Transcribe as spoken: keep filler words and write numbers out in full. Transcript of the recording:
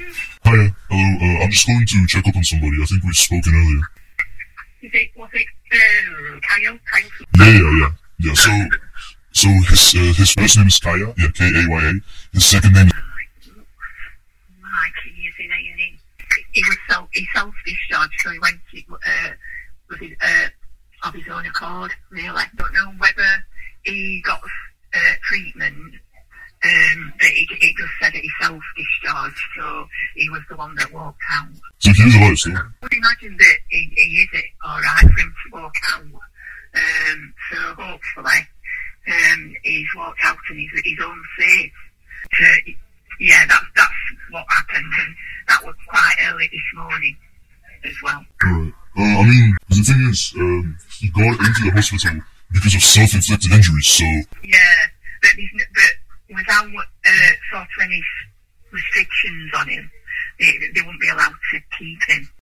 Hiya, hello, uh, I'm just going to check up on somebody. I think we've spoken earlier. Is it, was it, uh, Kyle? Kyle? Yeah, yeah, yeah. Yeah, so, so his, uh, his first name is Kaya, yeah, K A Y A. His second name is... Like, he is in A and E. He was self, he self-discharged, so he went, uh, with his, uh, of his own accord, really. I don't know whether he got, uh, treatment, um, but he, he just said that he self-discharged, so he was the one that walked out. So he was alive still? I would imagine that he, he is it alright for him to walk out. Um, so hopefully, um, he's walked out and he's, he's home safe. So, yeah, that's, that's what happened, and that was quite early this morning as well. Alright. Uh, I mean, the thing is, um, he got into the hospital because of self-inflicted injuries, so... Yeah, but, there's n- but without uh, sort of any restrictions on him, they, they wouldn't be allowed to keep him.